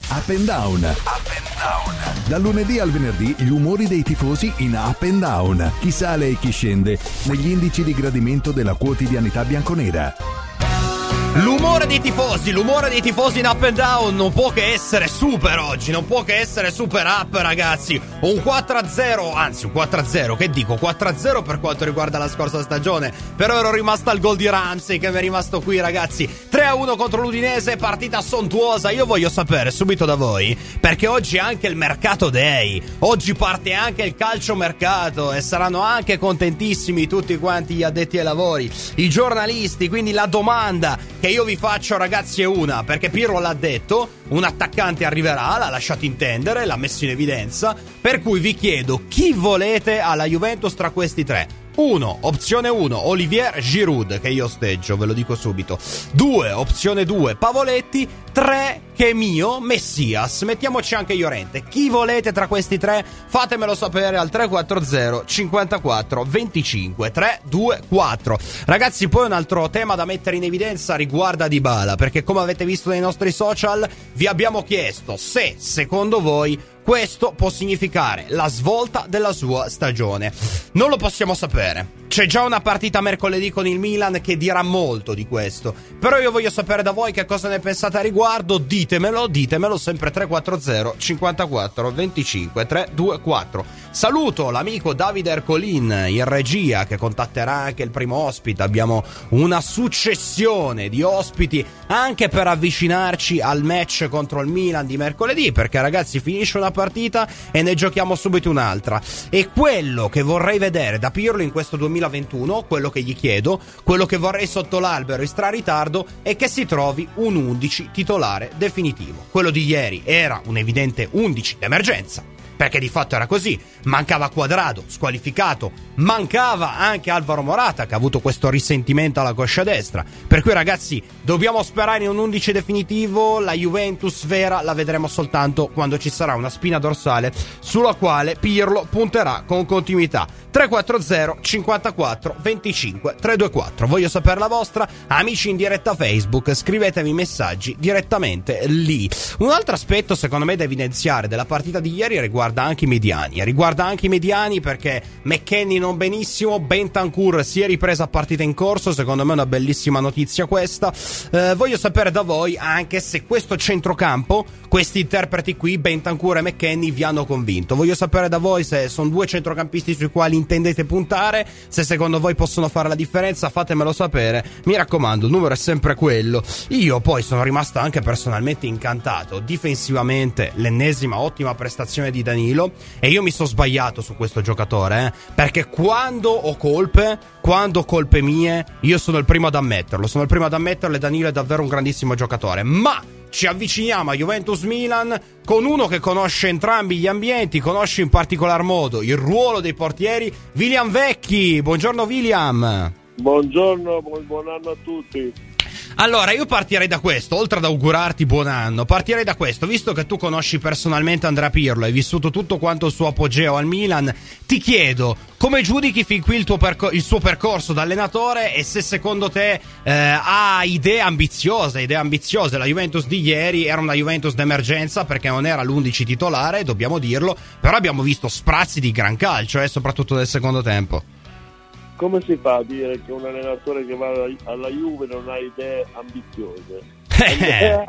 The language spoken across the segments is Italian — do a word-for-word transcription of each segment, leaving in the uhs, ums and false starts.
Up and Down. Up and Down. Dal lunedì al venerdì gli umori dei tifosi in Up and Down. Chi sale e chi scende negli indici di gradimento della quotidianità bianconera. L'umore dei tifosi, l'umore dei tifosi in Up and Down non può che essere super oggi, non può che essere super up, ragazzi. Un quattro a zero, anzi un quattro a zero, che dico, quattro a zero per quanto riguarda la scorsa stagione, però ero rimasto al gol di Ramsey che mi è rimasto qui, ragazzi. tre a uno contro l'Udinese, partita sontuosa. Io voglio sapere subito da voi, perché oggi è anche il mercato day, oggi parte anche il calciomercato e saranno anche contentissimi tutti quanti gli addetti ai lavori, i giornalisti. Quindi la domanda che io vi faccio, ragazzi, è una, perché Pirlo l'ha detto, un attaccante arriverà, l'ha lasciato intendere, l'ha messo in evidenza, per cui vi chiedo chi volete alla Juventus tra questi tre. uno, opzione uno, Olivier Giroud, che io osteggio, ve lo dico subito. due, opzione due, Pavoletti. tre, che è mio, Messias. Mettiamoci anche Llorente. Chi volete tra questi tre? Fatemelo sapere al tre quattro zero cinquantaquattro venticinque tre due quattro. Ragazzi, poi un altro tema da mettere in evidenza riguarda Dybala, perché come avete visto nei nostri social vi abbiamo chiesto se, secondo voi, questo può significare la svolta della sua stagione. Non lo possiamo sapere. C'è già una partita mercoledì con il Milan che dirà molto di questo. Però io voglio sapere da voi che cosa ne pensate a riguardo. Ditemelo, ditemelo sempre tre quattro zero cinquantaquattro venticinque tre due quattro. Saluto l'amico Davide Ercolin in regia, che contatterà anche il primo ospite. Abbiamo una successione di ospiti anche per avvicinarci al match contro il Milan di mercoledì, perché ragazzi finisce una partita e ne giochiamo subito un'altra. E quello che vorrei vedere da Pirlo in questo duemilaventuno, quello che gli chiedo, quello che vorrei sotto l'albero in straritardo, è che si trovi un undici titolare definitivo. Quello di ieri era un evidente undici d'emergenza, perché di fatto era così. Mancava Quadrado, squalificato, mancava anche Alvaro Morata, che ha avuto questo risentimento alla coscia destra. Per cui ragazzi, dobbiamo sperare in un undici definitivo. La Juventus vera la vedremo soltanto quando ci sarà una spina dorsale sulla quale Pirlo punterà con continuità. tre quattro zero cinquantaquattro venticinque tre due quattro. Voglio sapere la vostra. Amici in diretta Facebook, scrivetemi messaggi direttamente lì. Un altro aspetto secondo me da evidenziare della partita di ieri riguarda anche i mediani. Riguarda anche i mediani perché McKennie non benissimo, Bentancur si è ripresa a partita in corso. Secondo me è una bellissima notizia questa. Eh, voglio sapere da voi anche se questo centrocampo, questi interpreti qui, Bentancur e McKennie, vi hanno convinto. Voglio sapere da voi se sono due centrocampisti sui quali intendete puntare, se secondo voi possono fare la differenza. Fatemelo sapere, mi raccomando, il numero è sempre quello. Io poi sono rimasto anche personalmente incantato difensivamente, l'ennesima ottima prestazione di Danilo, e io mi sono sbagliato su questo giocatore, eh? Perché quando ho colpe, quando ho colpe mie, io sono il primo ad ammetterlo, sono il primo ad ammetterlo e Danilo è davvero un grandissimo giocatore. Ma ci avviciniamo a Juventus-Milan con uno che conosce entrambi gli ambienti, conosce in particolar modo il ruolo dei portieri, William Vecchi. Buongiorno William. Buongiorno, buon, buon anno a tutti. Allora, io partirei da questo, oltre ad augurarti buon anno, partirei da questo, visto che tu conosci personalmente Andrea Pirlo, hai vissuto tutto quanto il suo apogeo al Milan, ti chiedo, come giudichi fin qui il, tuo percor- il suo percorso da allenatore e se secondo te eh, ha idee ambiziose, idee ambiziose. La Juventus di ieri era una Juventus d'emergenza perché non era l'undici titolare, dobbiamo dirlo, però abbiamo visto sprazzi di gran calcio, eh, soprattutto nel secondo tempo. Come si fa a dire che un allenatore che va alla Juve non ha idee ambiziose? Andrea,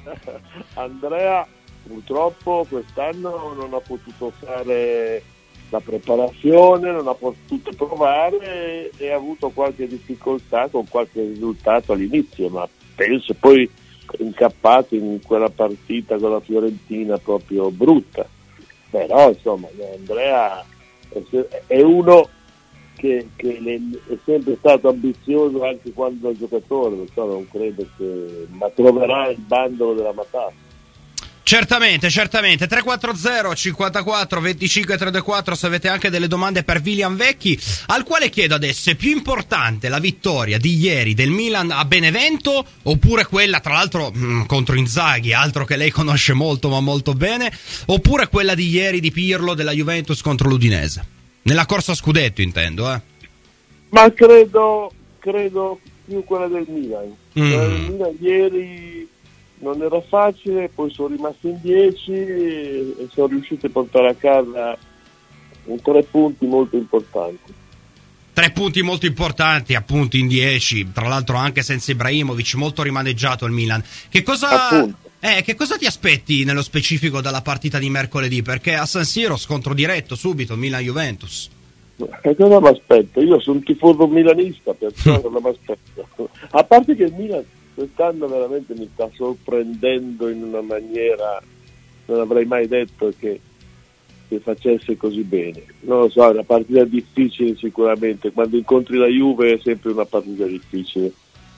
Andrea purtroppo quest'anno non ha potuto fare la preparazione, non ha potuto provare e ha avuto qualche difficoltà con qualche risultato all'inizio, ma penso poi incappato in quella partita con la Fiorentina proprio brutta. Però insomma Andrea è uno Che, che è sempre stato ambizioso anche quando è giocatore, perciò non credo che, ma troverà il bandolo della matassa. Certamente, certamente. tre quattro zero cinquantaquattro venticinque tre due quattro se avete anche delle domande per William Vecchi, al quale chiedo adesso: è più importante la vittoria di ieri del Milan a Benevento oppure quella, tra l'altro mh, contro Inzaghi, altro che lei conosce molto ma molto bene, oppure quella di ieri di Pirlo della Juventus contro l'Udinese? Nella corsa a scudetto intendo, eh. Ma credo credo più quella del Milan. Mm. Il Milan ieri non era facile, poi sono rimasti in dieci e sono riusciti a portare a casa un tre punti molto importanti. Tre punti molto importanti, appunto, in dieci, tra l'altro anche senza Ibrahimovic, molto rimaneggiato il Milan. Che cosa, eh, che cosa ti aspetti nello specifico dalla partita di mercoledì? Perché a San Siro scontro diretto, subito, Milan-Juventus. Che cosa mi aspetto? Io sono un tifoso milanista, perciò cosa mi aspetto? A parte che il Milan quest'anno veramente mi sta sorprendendo in una maniera, non avrei mai detto che, che facesse così bene. Non lo so, è una partita difficile sicuramente, quando incontri la Juve è sempre una partita difficile,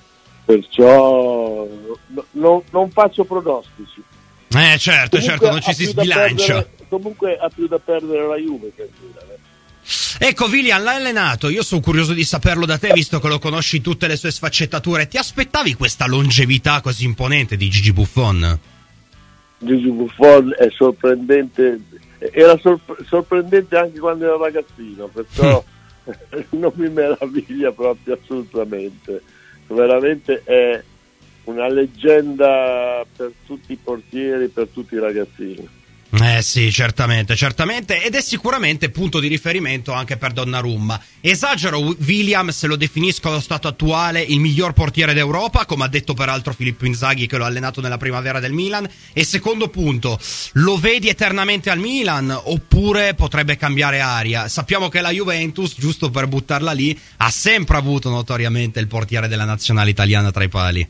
perciò no, no, non faccio pronostici. Eh certo, comunque, certo, non ci si sbilancia. Perdere, comunque ha più da perdere la Juve che il Milan. Eh. Ecco, Willian l'ha allenato, io sono curioso di saperlo da te, visto che lo conosci tutte le sue sfaccettature. Ti aspettavi questa longevità così imponente di Gigi Buffon? Gigi Buffon è sorprendente, era sorpre- sorprendente anche quando era ragazzino, perciò non mi meraviglia proprio assolutamente. Veramente è una leggenda per tutti i portieri, per tutti i ragazzini. Eh sì, certamente, certamente, ed è sicuramente punto di riferimento anche per Donnarumma. Esagero, William, se lo definisco allo stato attuale il miglior portiere d'Europa, come ha detto peraltro Filippo Inzaghi che lo ha allenato nella primavera del Milan. E secondo punto, lo vedi eternamente al Milan oppure potrebbe cambiare aria? Sappiamo che la Juventus, giusto per buttarla lì, ha sempre avuto notoriamente il portiere della nazionale italiana tra i pali.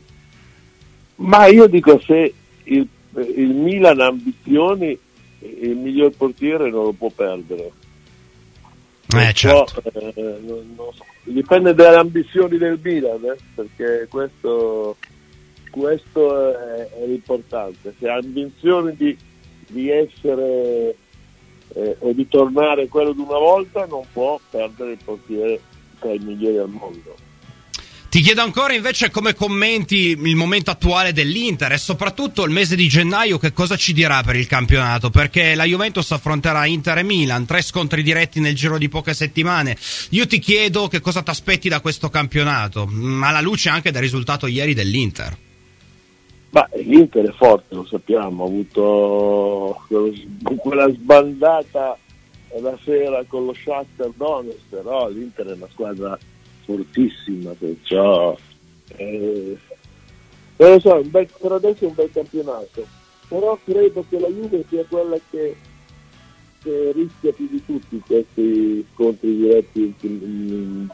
Ma io dico, se il, il Milan ha ambizioni, il miglior portiere non lo può perdere. Eh, certo. eh, non, non so. Dipende dalle ambizioni del Milan, eh, perché questo, questo è, è l'importante. Se ha ambizioni di, di essere eh, o di tornare quello di una volta, non può perdere il portiere tra i migliori al mondo. Ti chiedo ancora invece come commenti il momento attuale dell'Inter e soprattutto il mese di gennaio, che cosa ci dirà per il campionato, perché la Juventus affronterà Inter e Milan, tre scontri diretti nel giro di poche settimane. Io ti chiedo che cosa ti aspetti da questo campionato, alla luce anche del risultato ieri dell'Inter. Ma l'Inter è forte, lo sappiamo, ha avuto quella sbandata la sera con lo Shakhtar Donetsk, però l'Inter è una squadra fortissima, perciò eh, non lo so, un bel, per adesso è un bel campionato, però credo che la Juve sia quella che, che rischia più di tutti questi scontri diretti in, in,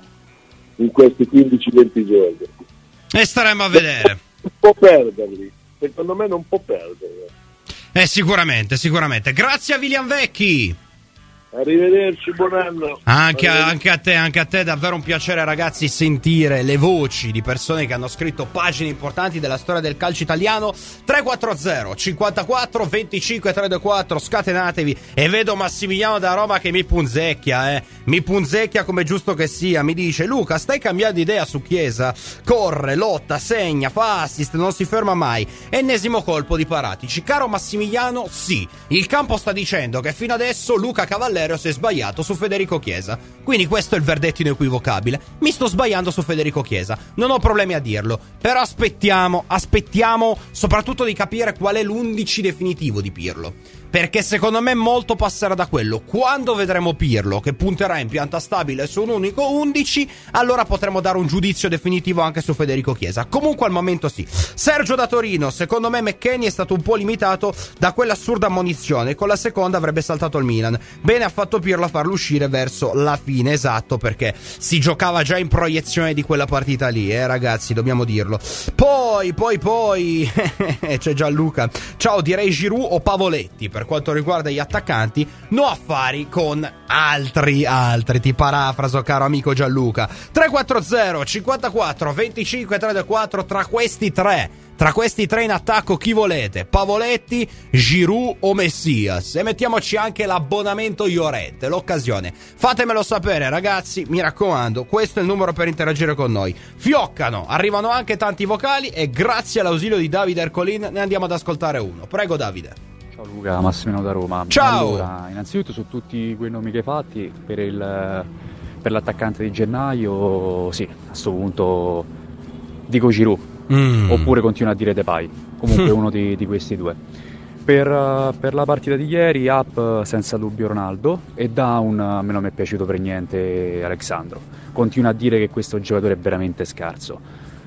in questi quindici venti giorni e staremo a vedere. Non può perderli, secondo me non può perderli. Eh sicuramente, sicuramente. Grazie a William Vecchi. Arrivederci, buon anno. Anche, anche a te, anche a te, davvero un piacere, ragazzi, sentire le voci di persone che hanno scritto pagine importanti della storia del calcio italiano. Tre quattro zero cinquantaquattro venticinque trecentoventuquattro, scatenatevi. E vedo Massimiliano da Roma che mi punzecchia, eh. Mi punzecchia come giusto che sia. Mi dice: Luca, stai cambiando idea su Chiesa? Corre, lotta, segna, fa assist, non si ferma mai. Ennesimo colpo di Paratici. Caro Massimiliano, sì, il campo sta dicendo che fino adesso Luca Cavallero si è sbagliato su Federico Chiesa, quindi questo è il verdetto inequivocabile. Mi sto sbagliando su Federico Chiesa, non ho problemi a dirlo, però aspettiamo, aspettiamo soprattutto di capire qual è l'undici definitivo di Pirlo, perché secondo me molto passerà da quello. Quando vedremo Pirlo che punterà in pianta stabile su un unico undici, allora potremo dare un giudizio definitivo anche su Federico Chiesa. Comunque al momento sì. Sergio da Torino: secondo me McKennie è stato un po' limitato da quell'assurda ammonizione, con la seconda avrebbe saltato il Milan. Bene ha fatto Pirlo a farlo uscire verso la fine, esatto, perché si giocava già in proiezione di quella partita lì, eh ragazzi, dobbiamo dirlo. Poi, poi, poi c'è Gianluca: ciao, direi Giroud o Pavoletti. Per quanto riguarda gli attaccanti, no affari con altri, altri, ti parafraso caro amico Gianluca. Tre quattro zero cinquantaquattro venticinque trentaquattro, tra questi tre Tra questi tre in attacco chi volete? Pavoletti, Giroud o Messias? E mettiamoci anche l'abbonamento Llorente, l'occasione. Fatemelo sapere, ragazzi, mi raccomando, questo è il numero per interagire con noi. Fioccano, arrivano anche tanti vocali e grazie all'ausilio di Davide Ercolin ne andiamo ad ascoltare uno. Prego Davide. Ciao Luca, Massimiliano da Roma. Ciao. Allora, innanzitutto su tutti quei nomi che hai fatti, per, il, per l'attaccante di gennaio, sì, a questo punto dico Giroud. mm. oppure continua a dire Depay, comunque uno di, di questi due. Per, uh, per la partita di ieri up senza dubbio Ronaldo, e down a me non mi è piaciuto per niente Alexandro, continua a dire che questo giocatore è veramente scarso.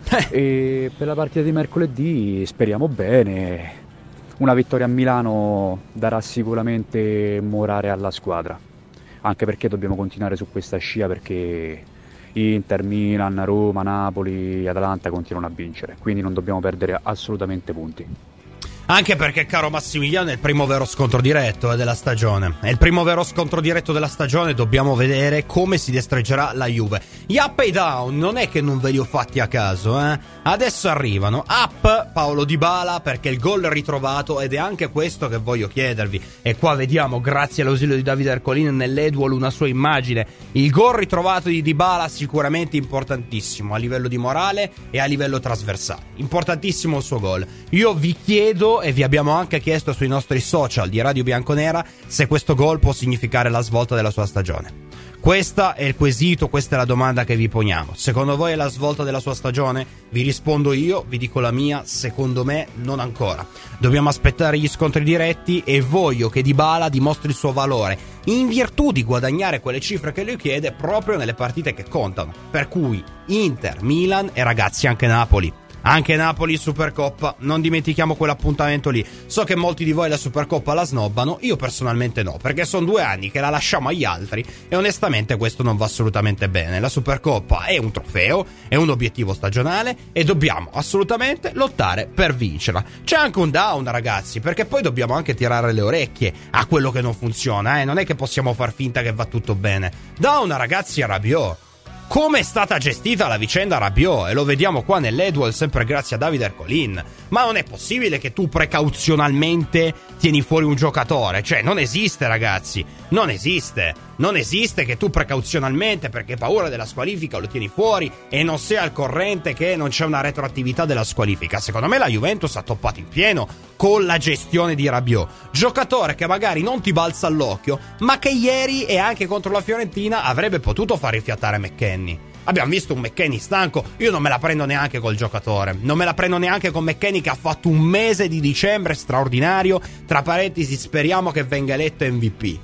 E per la partita di mercoledì speriamo bene, una vittoria a Milano darà sicuramente morale alla squadra, anche perché dobbiamo continuare su questa scia, perché Inter, Milan, Roma, Napoli, Atalanta continuano a vincere, quindi non dobbiamo perdere assolutamente punti. Anche perché, caro Massimiliano, è il primo vero scontro diretto eh, della stagione. È il primo vero scontro diretto della stagione. Dobbiamo vedere come si destreggerà la Juve. Gli up e down non è che non ve li ho fatti a caso, eh. Adesso arrivano. Up, Paolo Dybala, perché il gol ritrovato, ed è anche questo che voglio chiedervi. E qua vediamo, grazie all'ausilio di Davide Ercolin nell'Edwall, una sua immagine. Il gol ritrovato di Dybala sicuramente importantissimo a livello di morale e a livello trasversale. Importantissimo il suo gol. Io vi chiedo, e vi abbiamo anche chiesto sui nostri social di Radio Bianconera, se questo gol può significare la svolta della sua stagione. Questo è il quesito, questa è la domanda che vi poniamo. Secondo voi è la svolta della sua stagione? Vi rispondo io, vi dico la mia, secondo me non ancora. Dobbiamo aspettare gli scontri diretti e voglio che Dybala dimostri il suo valore in virtù di guadagnare quelle cifre che lui chiede proprio nelle partite che contano. Per cui Inter, Milan e ragazzi anche Napoli. Anche Napoli Supercoppa, non dimentichiamo quell'appuntamento lì. So che molti di voi la Supercoppa la snobbano, io personalmente no, perché sono due anni che la lasciamo agli altri e onestamente questo non va assolutamente bene. La Supercoppa è un trofeo, è un obiettivo stagionale e dobbiamo assolutamente lottare per vincerla. C'è anche un down, ragazzi, perché poi dobbiamo anche tirare le orecchie a quello che non funziona, eh? Non è che possiamo far finta che va tutto bene. Down, ragazzi, a Rabiot. Come è stata gestita la vicenda Rabiot, e lo vediamo qua nell'Edwall, sempre grazie a Davide Ercolin. Ma non è possibile che tu precauzionalmente tieni fuori un giocatore. Cioè, non esiste, ragazzi. Non esiste. Non esiste che tu precauzionalmente, perché hai paura della squalifica, lo tieni fuori e non sei al corrente che non c'è una retroattività della squalifica. Secondo me la Juventus ha toppato in pieno con la gestione di Rabiot. Giocatore che magari non ti balza all'occhio, ma che ieri e anche contro la Fiorentina avrebbe potuto far rifiatare McKennie. Abbiamo visto un McKennie stanco. Io non me la prendo neanche col giocatore. Non me la prendo neanche con McKennie, che ha fatto un mese di dicembre straordinario. Tra parentesi, speriamo che venga eletto M V P.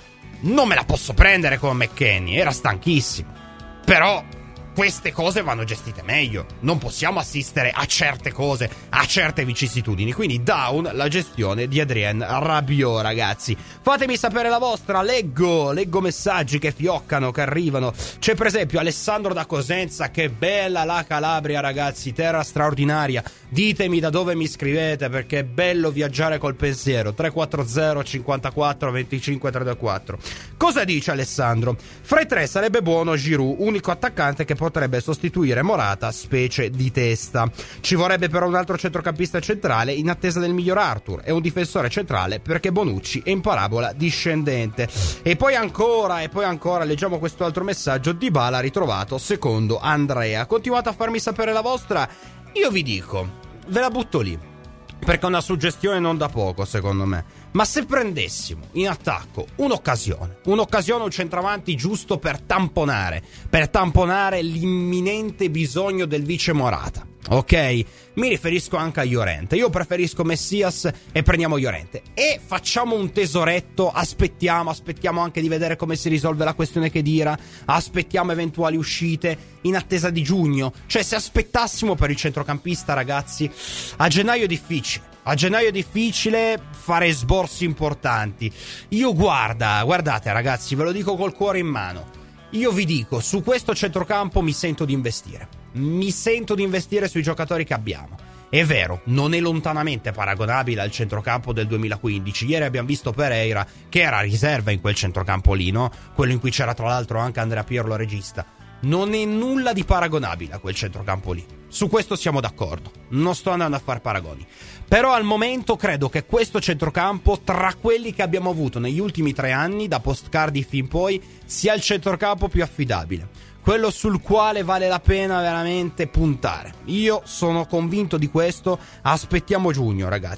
Non me la posso prendere con McKennie, era stanchissimo. Però queste cose vanno gestite meglio. Non possiamo assistere a certe cose, a certe vicissitudini. Quindi down la gestione di Adrien Rabiot, ragazzi. Fatemi sapere la vostra. Leggo, leggo messaggi che fioccano, che arrivano. C'è per esempio Alessandro da Cosenza. Che bella la Calabria, ragazzi, terra straordinaria. Ditemi da dove mi scrivete, perché è bello viaggiare col pensiero. Tre quattro zero cinquantaquattro venticinque trecentoquarantaquattro. Cosa dice Alessandro? Fra i tre sarebbe buono Giroud, unico attaccante che potrebbe sostituire Morata, specie di testa. Ci vorrebbe però un altro centrocampista centrale in attesa del miglior Arthur e un difensore centrale, perché Bonucci è in parabola discendente. E poi ancora, e poi ancora, leggiamo questo altro messaggio. Dybala ritrovato secondo Andrea. Continuate a farmi sapere la vostra. Io vi dico, ve la butto lì, perché è una suggestione non da poco secondo me. Ma se prendessimo in attacco un'occasione, un'occasione, un centravanti giusto per tamponare, per tamponare l'imminente bisogno del vice Morata, ok? Mi riferisco anche a Llorente. Io preferisco Messias e prendiamo Llorente. E facciamo un tesoretto, aspettiamo, aspettiamo anche di vedere come si risolve la questione Khedira, aspettiamo eventuali uscite in attesa di giugno. Cioè, se aspettassimo per il centrocampista, ragazzi, a gennaio è difficile. A gennaio è difficile fare sborsi importanti. Io guarda, guardate ragazzi, ve lo dico col cuore in mano. Io vi dico, su questo centrocampo mi sento di investire. Mi sento di investire sui giocatori che abbiamo. È vero, non è lontanamente paragonabile al centrocampo del duemilaquindici. Ieri abbiamo visto Pereira, che era riserva in quel centrocampo lì, no? Quello in cui c'era tra l'altro anche Andrea Pirlo regista. Non è nulla di paragonabile a quel centrocampo lì. Su questo siamo d'accordo. Non sto andando a far paragoni. Però al momento credo che questo centrocampo, tra quelli che abbiamo avuto negli ultimi tre anni, da post-Cardiff in poi, sia il centrocampo più affidabile. Quello sul quale vale la pena veramente puntare. Io sono convinto di questo. Aspettiamo giugno, ragazzi.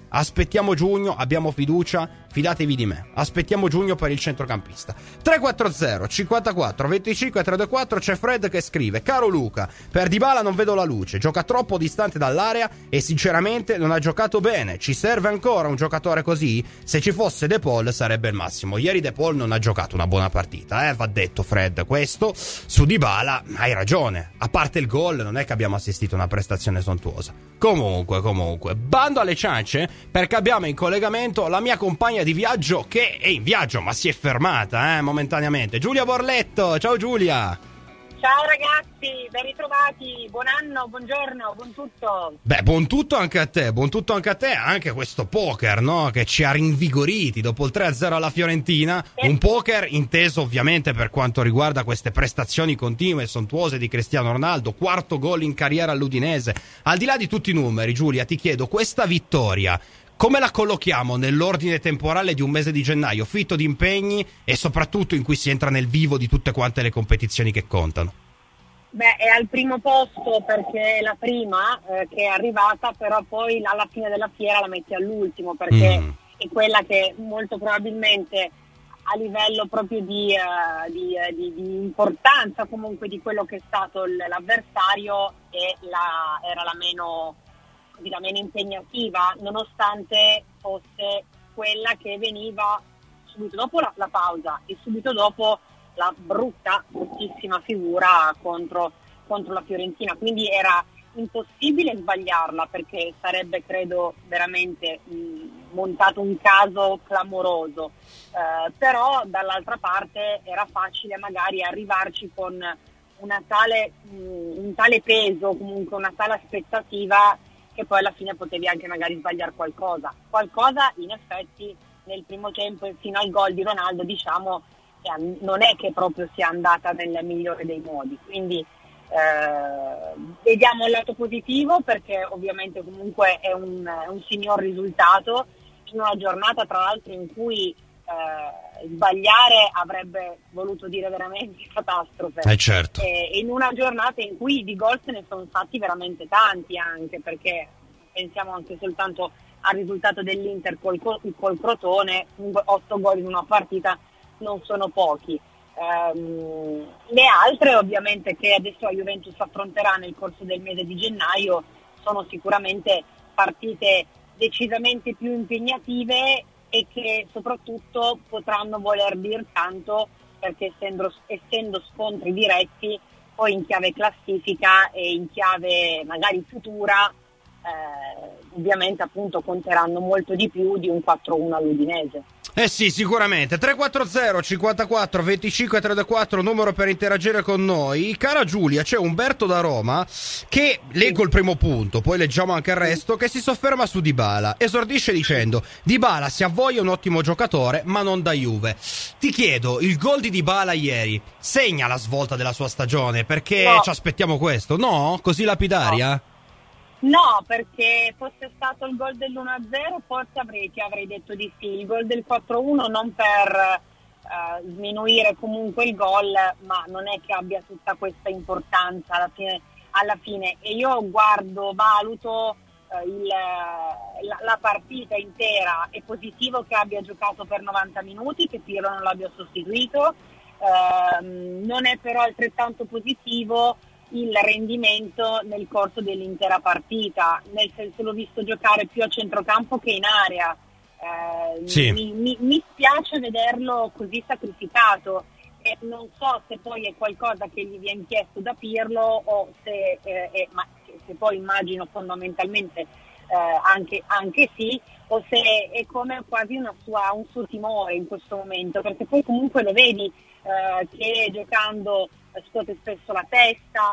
aspettiamo giugno, abbiamo fiducia, fidatevi di me, aspettiamo giugno per il centrocampista. Tre quattro zero cinquantaquattro venticinque trecentoquarantaquattro, c'è Fred che scrive: caro Luca, per Dybala non vedo la luce, gioca troppo distante dall'area e sinceramente non ha giocato bene, ci serve ancora un giocatore così? Se ci fosse De Paul sarebbe il massimo. Ieri De Paul non ha giocato una buona partita, eh, va detto Fred, questo su Dybala hai ragione, a parte il gol non è che abbiamo assistito a una prestazione sontuosa. Comunque, comunque, bando alle ciance, perché abbiamo in collegamento la mia compagna di viaggio che è in viaggio, ma si è fermata, eh, momentaneamente. Giulia Borletto, ciao Giulia! Ciao ragazzi, ben ritrovati, buon anno, buongiorno, buon tutto. Beh, buon tutto anche a te, buon tutto anche a te, anche questo poker, no? Che ci ha rinvigoriti dopo il tre a zero alla Fiorentina, eh. Un poker inteso ovviamente per quanto riguarda queste prestazioni continue e sontuose di Cristiano Ronaldo, quarto gol in carriera all'Udinese. Al di là di tutti i numeri, Giulia, ti chiedo, questa vittoria come la collochiamo nell'ordine temporale di un mese di gennaio, fitto di impegni e soprattutto in cui si entra nel vivo di tutte quante le competizioni che contano? Beh, è al primo posto perché è la prima eh, che è arrivata, però poi alla fine della fiera la metti all'ultimo perché mm. è quella che molto probabilmente a livello proprio di, uh, di, uh, di, di importanza comunque di quello che è stato l- l'avversario è la, era la meno... la meno impegnativa, nonostante fosse quella che veniva subito dopo la, la pausa e subito dopo la brutta, bruttissima figura contro, contro la Fiorentina, quindi era impossibile sbagliarla perché sarebbe credo veramente mh, montato un caso clamoroso, eh, però dall'altra parte era facile magari arrivarci con una tale, mh, un tale peso, comunque una tale aspettativa che poi alla fine potevi anche magari sbagliare qualcosa. Qualcosa in effetti nel primo tempo fino al gol di Ronaldo diciamo che non è che proprio sia andata nel migliore dei modi, quindi eh, vediamo il lato positivo perché ovviamente comunque è un, un signor risultato in una giornata tra l'altro in cui eh, sbagliare avrebbe voluto dire veramente catastrofe, eh certo. E in una giornata in cui di gol se ne sono fatti veramente tanti, anche perché pensiamo anche soltanto al risultato dell'Inter col, col Crotone, otto gol in una partita non sono pochi. Um, le altre ovviamente che adesso la Juventus affronterà nel corso del mese di gennaio sono sicuramente partite decisamente più impegnative e che soprattutto potranno voler dire tanto perché essendo, essendo scontri diretti poi in chiave classifica e in chiave magari futura eh, ovviamente appunto conteranno molto di più di un quattro uno all'Udinese. Eh sì, sicuramente. Tre quattro zero cinquantaquattro venticinque trentaquattro, numero per interagire con noi. Cara Giulia, c'è Umberto da Roma che, leggo il primo punto, poi leggiamo anche il resto, che si sofferma su Dybala. Esordisce dicendo: Dybala se ha voglia è un ottimo giocatore, ma non da Juve. Ti chiedo, il gol di Dybala ieri segna la svolta della sua stagione? Perché no. Ci aspettiamo questo? No? Così lapidaria? No. No, perché fosse stato il gol dell'uno a zero forse avrei, ti avrei detto di sì. Il gol del quattro uno non per uh, sminuire comunque il gol, ma non è che abbia tutta questa importanza alla fine. Alla fine. E io guardo, valuto uh, il, la, la partita intera. È positivo che abbia giocato per novanta minuti, che Pirlo non l'abbia sostituito. Uh, non è però altrettanto positivo il rendimento nel corso dell'intera partita, nel senso l'ho visto giocare più a centrocampo che in area, eh, sì. mi, mi, mi spiace vederlo così sacrificato e non so se poi è qualcosa che gli viene chiesto da Pirlo o se, eh, è, ma, se poi immagino fondamentalmente eh, anche, anche sì, o se è come quasi una sua, un suo timore in questo momento, perché poi comunque lo vedi eh, che giocando scuote spesso la testa,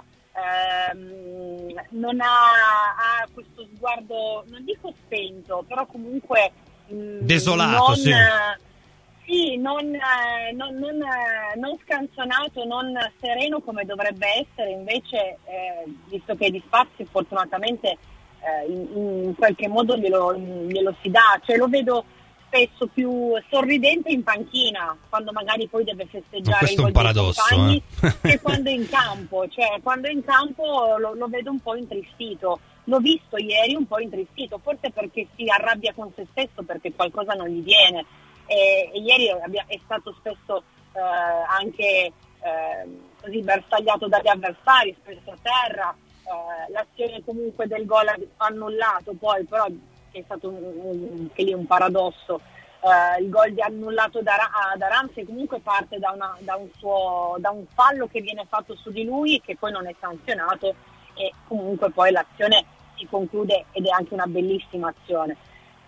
ehm, non ha, ha questo sguardo, non dico spento, però comunque mh, desolato, non, sì. Sì, non, non, non, non scanzonato, non sereno come dovrebbe essere, invece eh, visto che è di spazio fortunatamente eh, in, in qualche modo glielo, glielo si dà, cioè lo vedo spesso più sorridente in panchina quando magari poi deve festeggiare. Questo i è un paradosso, compagni, eh? che quando è in campo, cioè quando è in campo lo, lo vedo un po' intristito, l'ho visto ieri un po' intristito, forse perché si arrabbia con se stesso, perché qualcosa non gli viene, e, e ieri abbia, è stato spesso eh, anche eh, così bersagliato dagli avversari, spesso a terra, eh, l'azione comunque del gol annullato poi, però è stato un, un, che lì un paradosso, eh, il gol di annullato da, da Ramsey comunque parte da, una, da, un suo, da un fallo che viene fatto su di lui, che poi non è sanzionato, e comunque poi l'azione si conclude ed è anche una bellissima azione.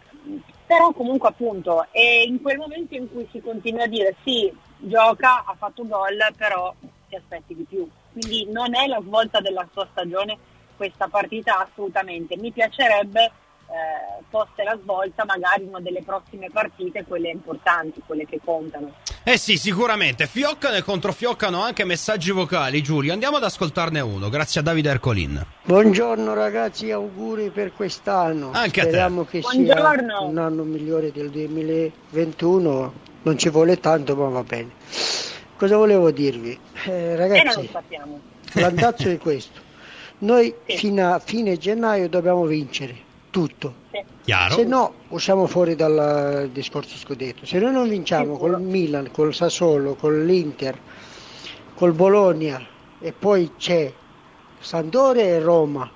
Però comunque appunto è in quel momento in cui si continua a dire sì, gioca, ha fatto gol, però ti aspetti di più. Quindi non è la svolta della sua stagione questa partita, assolutamente. Mi piacerebbe eh, fosse la svolta magari una delle prossime partite, quelle importanti, quelle che contano. Eh sì, sicuramente. Fioccano e controfioccano anche messaggi vocali, Giulio. Andiamo ad ascoltarne uno, grazie a Davide Ercolin. Buongiorno ragazzi, auguri per quest'anno. Anche Speriamo a te. che Buongiorno. sia un anno migliore del duemilaventuno. Non ci vuole tanto, ma va bene. Cosa volevo dirvi? Eh, ragazzi, eh, sappiamo. l'andazzo è questo. Noi Sì. fino a fine gennaio dobbiamo vincere tutto. Sì. Chiaro? Se no usciamo fuori dal discorso scudetto. Se noi non vinciamo Sicuro. col Milan, col Sassuolo, con l'Inter, col Bologna e poi c'è Sampdoria e Roma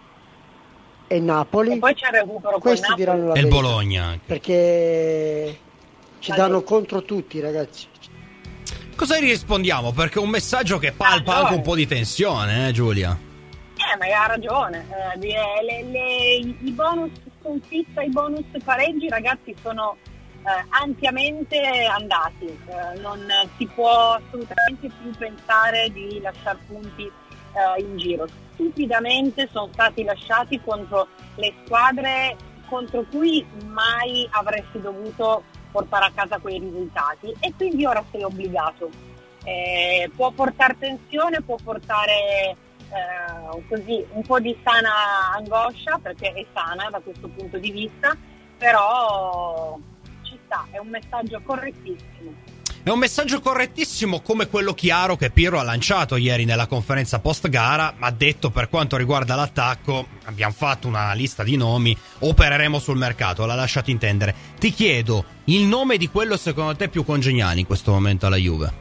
e Napoli, E poi c'è il recupero con questi Napoli. diranno la E il verità, Bologna anche. perché ci Vale. danno contro tutti, ragazzi. Cosa gli rispondiamo? Perché è un messaggio che palpa Ah, anche no. un po' di tensione, eh Giulia? Eh, ma ha ragione. Eh, le- le- le- I bonus sconfitta, i bonus pareggi, ragazzi, sono eh, ampiamente andati. Eh, non si può assolutamente più pensare di lasciare punti eh, in giro. Stupidamente sono stati lasciati contro le squadre contro cui mai avresti dovuto portare a casa quei risultati, e quindi ora sei obbligato. Eh, può portare tensione, può portare eh, così un po' di sana angoscia, perché è sana da questo punto di vista, però ci sta, è un messaggio correttissimo. È un messaggio correttissimo, come quello chiaro che Pirlo ha lanciato ieri nella conferenza post gara. Ha detto: per quanto riguarda l'attacco abbiamo fatto una lista di nomi, opereremo sul mercato, l'ha lasciato intendere. Ti chiedo il nome di quello secondo te più congeniale in questo momento alla Juve.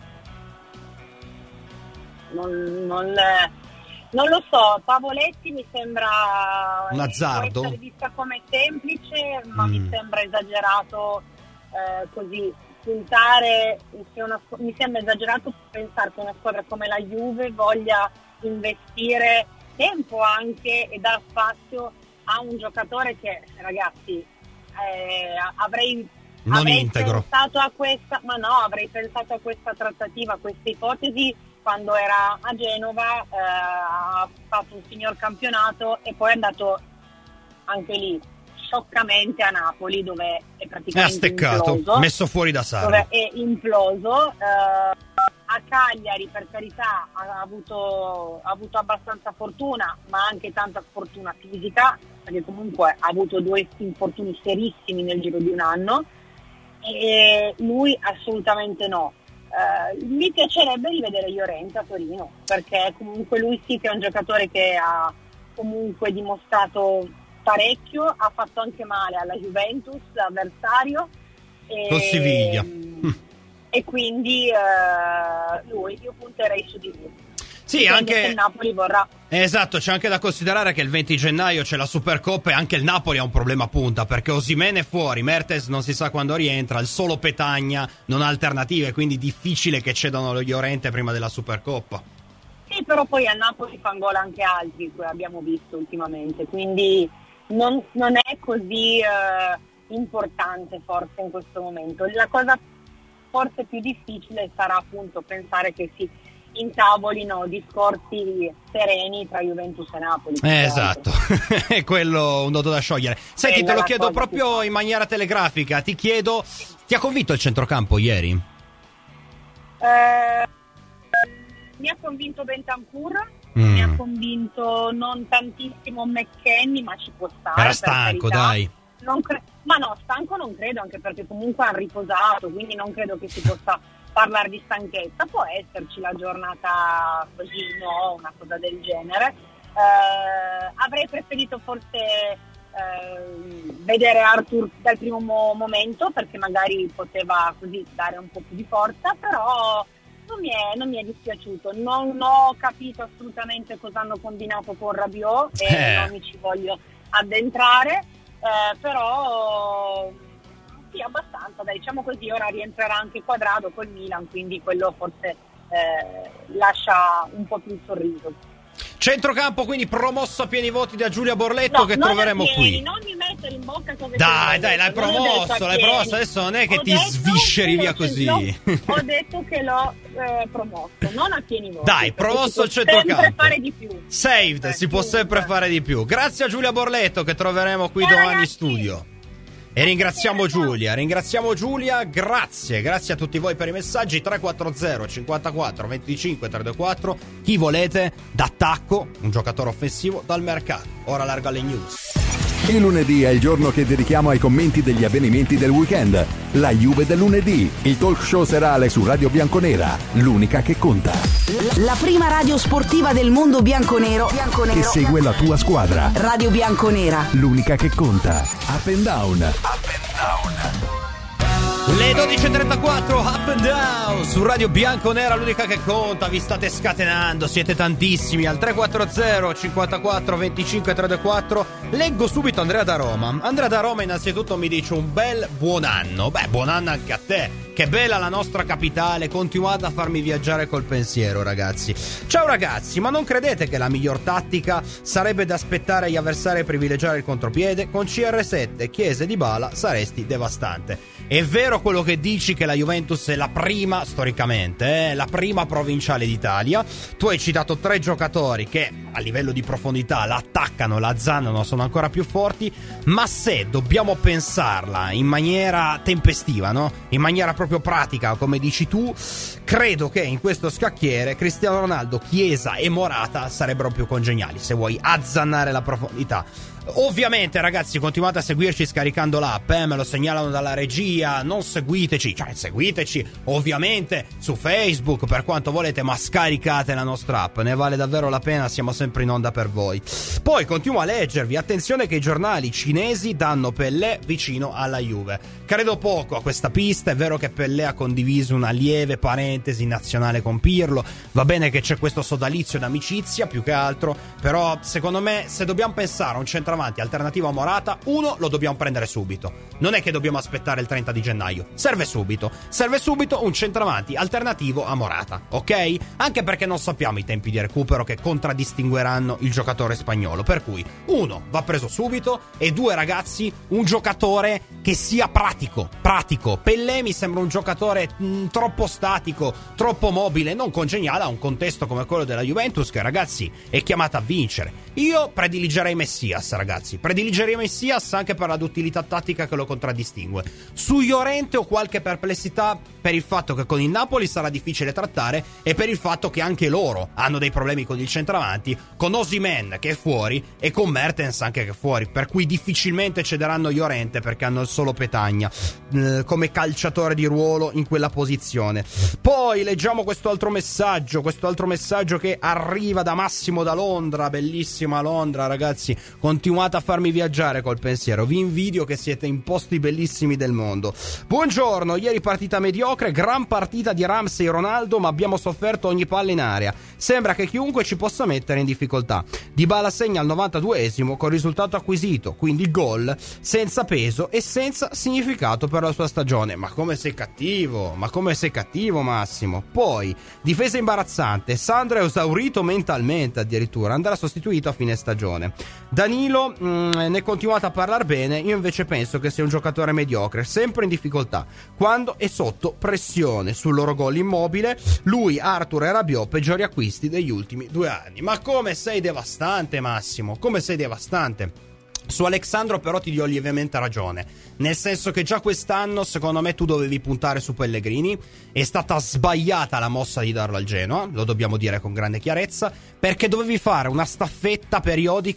Non, non, non lo so, Pavoletti mi sembra Un azzardo? può essere vista come semplice, ma Mm. mi sembra esagerato eh, così puntare se una, mi sembra esagerato pensare che una squadra come la Juve voglia investire tempo anche e dar spazio a un giocatore che, ragazzi, eh, avrei Non avrei integro. pensato a questa, ma no, avrei pensato a questa trattativa, a questa ipotesi quando era a Genova, eh, ha fatto un signor campionato e poi è andato anche lì scioccamente a Napoli, dove è È praticamente steccato, imploso, messo fuori da Sarri. dove è imploso. Eh, a Cagliari, per carità, ha avuto, ha avuto abbastanza fortuna, ma anche tanta fortuna fisica, perché comunque ha avuto due infortuni serissimi nel giro di un anno, e lui assolutamente no. Uh, mi piacerebbe rivedere Llorente a Torino, perché comunque lui sì che è un giocatore che ha comunque dimostrato parecchio, ha fatto anche male alla Juventus, avversario, e, Con Siviglia. e quindi uh, lui, io punterei su di lui. Sì, Dipende anche se il Napoli vorrà. Esatto, c'è anche da considerare che il venti gennaio c'è la Supercoppa e anche il Napoli ha un problema a punta, perché Osimhen è fuori, Mertens non si sa quando rientra, il solo Petagna non ha alternative, quindi difficile che cedano lo Llorente prima della Supercoppa. Sì, però poi a Napoli fan gol anche altri, che abbiamo visto ultimamente, quindi non, non è così eh, importante forse in questo momento. La cosa forse più difficile sarà appunto pensare che si intavolino discorsi sereni tra Juventus e Napoli. Eh, esatto, è quello un nodo da sciogliere. Senti, Quella te lo è la chiedo cosa proprio in maniera telegrafica, ti chiedo, ti ha convinto il centrocampo ieri? Eh, mi ha convinto Bentancur, Mm. mi ha convinto non tantissimo McKennie, ma ci può stare. Era per stanco, carità. dai. Non cre- ma no, stanco non credo, anche perché comunque ha riposato, quindi non credo che si possa parlare di stanchezza. Può esserci la giornata così, no, una cosa del genere. Eh, avrei preferito forse eh, vedere Arthur dal primo mo- momento, perché magari poteva così dare un po' più di forza, però non mi è, non mi è dispiaciuto. Non ho capito assolutamente cosa hanno combinato con Rabiot e eh. non mi ci voglio addentrare, eh, però sì, abbastanza, dai, diciamo così. Ora rientrerà anche Quadrado col Milan, quindi quello forse eh, lascia un po' più il sorriso. Centrocampo quindi promosso a pieni voti da Giulia Borletto, No, che non troveremo a pieni, qui. non mi mettere in bocca cose Dai, che dai, l'hai non ho detto promosso, a l'hai pieni. promosso, adesso non è che Ho ti detto svisceri che via l'ho- così. no, ho detto che l'ho eh, promosso, non a pieni voti. Dai, perché promosso si al può centrocampo. sempre fare di più. Saved, Eh, si può sì, sempre sì. fare di più. Grazie a Giulia Borletto, che troveremo qui Ciao, domani in ragazzi. studio. E ringraziamo Giulia, ringraziamo Giulia, grazie, grazie a tutti voi per i messaggi. Tre quattro zero cinquantaquattro venticinque trecentoquarantaquattro. Chi volete d'attacco, un giocatore offensivo dal mercato. Ora largo alle news. Il lunedì è il giorno che dedichiamo ai commenti degli avvenimenti del weekend. La Juve del lunedì, il talk show serale su Radio Bianconera, l'unica che conta. La prima radio sportiva del mondo bianconero, bianconero. Che segue la tua squadra. Radio Bianconera, L'unica che conta. Up and down. Up and down. Le dodici e trentaquattro, Up and Down su Radio Bianconera, l'unica che conta. Vi state scatenando, siete tantissimi. Al tre quattro zero cinquantaquattro venticinque trentaquattro. Leggo subito Andrea da Roma. Andrea da Roma innanzitutto mi dice un bel buon anno. Beh, buon anno anche a te. Che bella la nostra capitale, continuate a farmi viaggiare col pensiero, ragazzi. Ciao ragazzi, ma non credete che la miglior tattica sarebbe da aspettare gli avversari e privilegiare il contropiede? Con C R sette, Chiesa e Dybala saresti devastante. È vero quello che dici, che la Juventus è la prima, storicamente, eh, la prima provinciale d'Italia. Tu hai citato tre giocatori che a livello di profondità la attaccano, la azzannano, sono ancora più forti. Ma se dobbiamo pensarla in maniera tempestiva, no? In maniera proprio pratica, come dici tu, credo che in questo scacchiere Cristiano Ronaldo, Chiesa e Morata sarebbero più congeniali, se vuoi azzannare la profondità. Ovviamente ragazzi, continuate a seguirci scaricando l'app, eh, me lo segnalano dalla regia. Non seguiteci, cioè seguiteci ovviamente su Facebook per quanto volete, ma scaricate la nostra app, ne vale davvero la pena, siamo sempre in onda per voi. Poi continuo a leggervi, attenzione che i giornali cinesi danno Pelé vicino alla Juve. Credo poco a questa pista, è vero che Pelé ha condiviso una lieve parentesi nazionale con Pirlo, va bene che c'è questo sodalizio d'amicizia più che altro, però secondo me se dobbiamo pensare a un centravanti alternativo a Morata, uno lo dobbiamo prendere subito. Non è che dobbiamo aspettare il trenta di gennaio. Serve subito. Serve subito un centravanti alternativo a Morata, ok? Anche perché non sappiamo i tempi di recupero che contraddistingueranno il giocatore spagnolo. Per cui, uno, va preso subito, e due, ragazzi, un giocatore che sia pratico. Pratico. Pelé mi sembra un giocatore mh, troppo statico, troppo mobile, non congeniale a un contesto come quello della Juventus, che, ragazzi, è chiamata a vincere. Io prediligerei Messias, ragazzi. Prediligerei Messias anche per la duttilità tattica che lo contraddistingue. Su Llorente ho qualche perplessità per il fatto che con il Napoli sarà difficile trattare e per il fatto che anche loro hanno dei problemi con il centravanti, con Osimhen che è fuori e con Mertens anche che è fuori, per cui difficilmente cederanno Llorente perché hanno il solo Petagna eh, come calciatore di ruolo in quella posizione. Poi leggiamo questo altro messaggio, questo altro messaggio che arriva da Massimo da Londra. Bellissima Londra, ragazzi, continuate a farmi viaggiare col pensiero, vi invidio che siete in posti bellissimi del mondo. Buongiorno, ieri partita mediocre, gran partita di Ramsey e Ronaldo, ma abbiamo sofferto ogni palla in aria, sembra che chiunque ci possa mettere in difficoltà. Dybala segna al novantaduesimo con risultato acquisito, quindi gol senza peso e senza significato per la sua stagione. Ma come sei cattivo, ma come sei cattivo Massimo. Poi, difesa imbarazzante, Sandro è esaurito mentalmente addirittura, andrà sostituito a fine stagione. Danilo, mh, ne continuate a parlare bene, io invece penso che sia un giocatore mediocre, sempre in difficoltà, quando è sotto pressione. Sul loro gol Immobile, lui, Arthur e Rabiot, peggiori acquisti degli ultimi due anni. Ma come sei devastante Massimo, come sei devastante. Su Alexandro però ti do lievemente ragione, nel senso che già quest'anno secondo me tu dovevi puntare su Pellegrini. È stata sbagliata la mossa di darlo al Genoa, lo dobbiamo dire con grande chiarezza, perché dovevi fare una staffetta periodica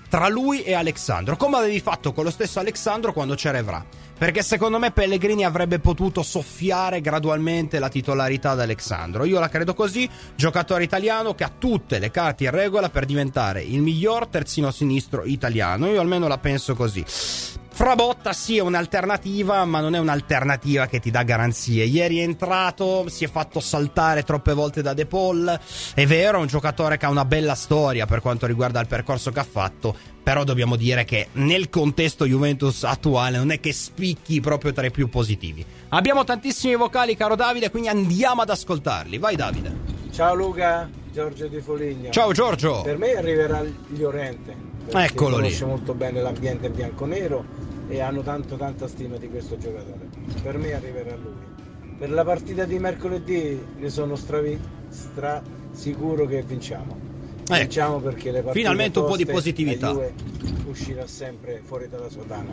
tra lui e Alexandro, come avevi fatto con lo stesso Alexandro quando c'era Evra, perché secondo me Pellegrini avrebbe potuto soffiare gradualmente la titolarità ad Alexandro. Io la credo così, giocatore italiano che ha tutte le carte in regola per diventare il miglior terzino sinistro italiano, io almeno la penso così. Frabotta sì è un'alternativa, ma non è un'alternativa che ti dà garanzie. Ieri è entrato, si è fatto saltare troppe volte da De Paul, è vero, è un giocatore che ha una bella storia per quanto riguarda il percorso che ha fatto, però dobbiamo dire che nel contesto Juventus attuale non è che spicchi proprio tra i più positivi. Abbiamo tantissimi vocali, caro Davide, quindi andiamo ad ascoltarli. Vai Davide. Ciao Luca, Giorgio di Foligno. Ciao Giorgio. Per me arriverà Llorente. Eccolo lì. Conosce molto bene l'ambiente bianconero e hanno tanto tanta stima di questo giocatore. Per me arriverà lui. Per la partita di mercoledì ne sono stravi, stra sicuro che vinciamo. Eh, vinciamo perché le partite finalmente un po' di positività. La Juve uscirà sempre fuori dalla sua tana.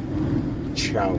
Ciao.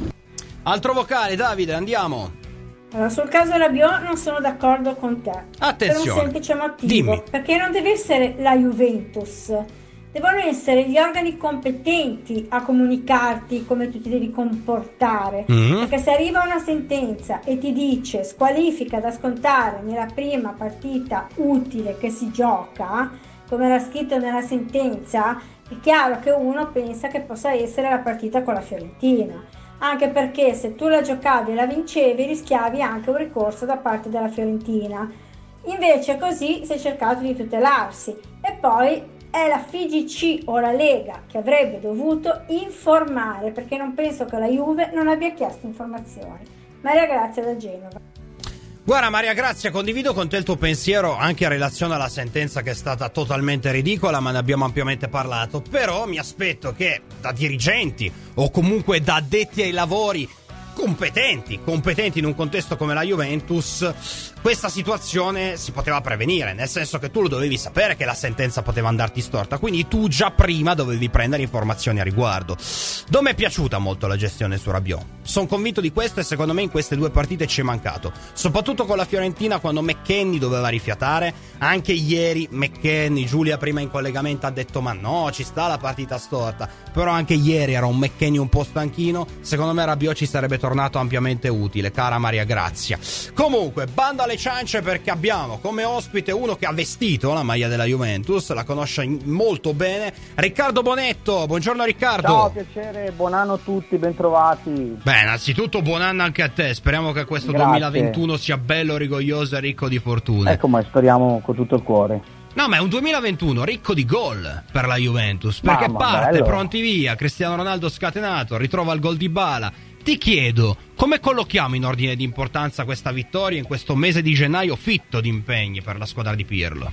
Altro vocale, Davide, andiamo. Allora, sul caso Rabiot non sono d'accordo con te. Attenzione. Per un semplice motivo. Dimmi. Perché non deve essere la Juventus. Devono essere gli organi competenti a comunicarti come tu ti devi comportare. Mm-hmm. Perché se arriva una sentenza e ti dice squalifica da scontare nella prima partita utile che si gioca, come era scritto nella sentenza, è chiaro che uno pensa che possa essere la partita con la Fiorentina. Anche perché se tu la giocavi e la vincevi rischiavi anche un ricorso da parte della Fiorentina. Invece così si è cercato di tutelarsi. E poi è la F I G C o la Lega che avrebbe dovuto informare, perché non penso che la Juve non abbia chiesto informazioni. Maria Grazia da Genova. Guarda Maria Grazia, condivido con te il tuo pensiero anche in relazione alla sentenza che è stata totalmente ridicola, ma ne abbiamo ampiamente parlato. Però mi aspetto che da dirigenti o comunque da addetti ai lavori competenti, competenti in un contesto come la Juventus, questa situazione si poteva prevenire, nel senso che tu lo dovevi sapere che la sentenza poteva andarti storta, quindi tu già prima dovevi prendere informazioni a riguardo. Non mi è piaciuta molto la gestione su Rabiot, sono convinto di questo e secondo me in queste due partite ci è mancato, soprattutto con la Fiorentina quando McKennie doveva rifiatare. Anche ieri McKennie, Giulia prima in collegamento ha detto ma no, ci sta la partita storta, però anche ieri era un McKennie un po' stanchino, secondo me Rabiot ci sarebbe tornato ampiamente utile, cara Maria Grazia. Comunque, banda alle ciance, perché abbiamo come ospite uno che ha vestito la maglia della Juventus, la conosce molto bene, Riccardo Bonetto. Buongiorno Riccardo. Ciao, piacere, buon anno a tutti, bentrovati. Beh, innanzitutto buon anno anche a te, speriamo che questo Grazie. duemilaventuno sia bello, rigoglioso e ricco di fortune. Ecco, ma speriamo con tutto il cuore. No, ma è un duemilaventuno ricco di gol per la Juventus, perché Mamma, parte, bello. pronti via, Cristiano Ronaldo scatenato, ritrova il gol di Bala. Ti chiedo, come collochiamo in ordine di importanza questa vittoria in questo mese di gennaio fitto di impegni per la squadra di Pirlo?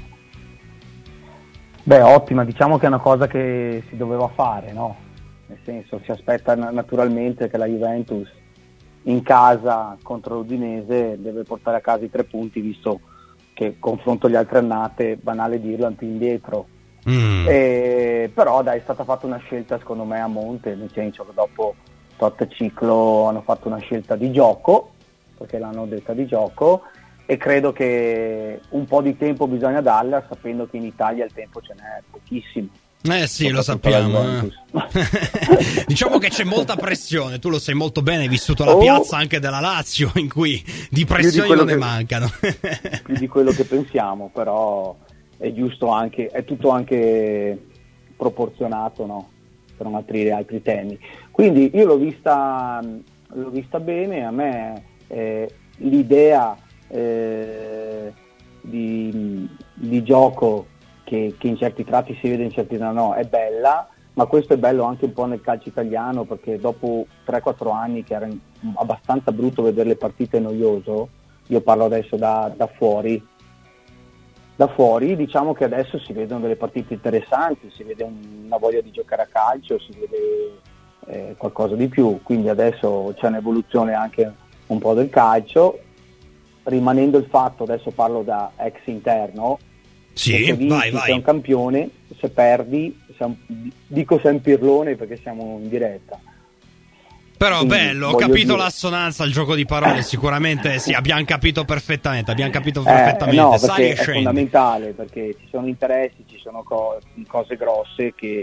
Beh, ottima, diciamo che è una cosa che si doveva fare, no? Nel senso, si aspetta naturalmente che la Juventus in casa contro l'Udinese deve portare a casa i tre punti, visto che confronto le altre annate, banale dirlo, è più indietro. Mm. E, però dai, è stata fatta una scelta secondo me a monte, nel senso che dopo tot ciclo hanno fatto una scelta di gioco, perché l'hanno detta di gioco, e credo che un po' di tempo bisogna darla, sapendo che in Italia il tempo ce n'è pochissimo. Eh sì, lo sappiamo. Eh. Diciamo che c'è molta pressione, tu lo sai molto bene, hai vissuto la oh, piazza anche della Lazio, in cui di pressioni di non che, ne mancano. Più di quello che pensiamo, però è giusto anche, è tutto anche proporzionato, no? Per non aprire altri temi. Quindi io l'ho vista, l'ho vista bene, a me eh, l'idea eh, di, di gioco che, che in certi tratti si vede, in certi no, è bella, ma questo è bello anche un po' nel calcio italiano, perché dopo tre quattro anni che era abbastanza brutto vedere le partite noioso, io parlo adesso da, da fuori, da fuori diciamo che adesso si vedono delle partite interessanti, si vede una voglia di giocare a calcio, si vede eh, qualcosa di più, quindi adesso c'è un'evoluzione anche un po' del calcio, rimanendo il fatto, adesso parlo da ex interno, sì, se vinci, vai, vai. sei un campione, se perdi, sei un, dico sei un pirlone perché siamo in diretta. Però Quindi, bello, ho capito dire... l'assonanza, il gioco di parole, sicuramente sì, abbiamo capito perfettamente, abbiamo capito perfettamente. Eh, no, Sali e perché è scendi. fondamentale, perché ci sono interessi, ci sono co- cose grosse che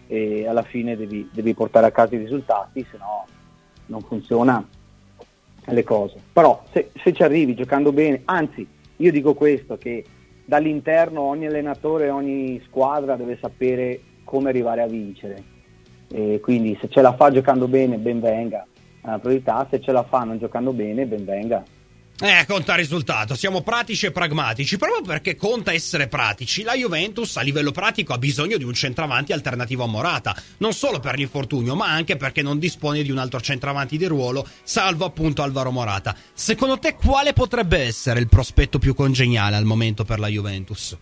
e alla fine devi, devi portare a casa i risultati, se no non funziona le cose. Però se, se ci arrivi giocando bene, anzi io dico questo, che dall'interno ogni allenatore, ogni squadra deve sapere come arrivare a vincere, e quindi se ce la fa giocando bene ben venga, è una priorità, se ce la fa non giocando bene ben venga. Eh, conta il risultato, siamo pratici e pragmatici, proprio perché conta essere pratici. La Juventus a livello pratico ha bisogno di un centravanti alternativo a Morata, non solo per l'infortunio, ma anche perché non dispone di un altro centravanti di ruolo, salvo appunto Alvaro Morata. Secondo te quale potrebbe essere il prospetto più congeniale al momento per la Juventus?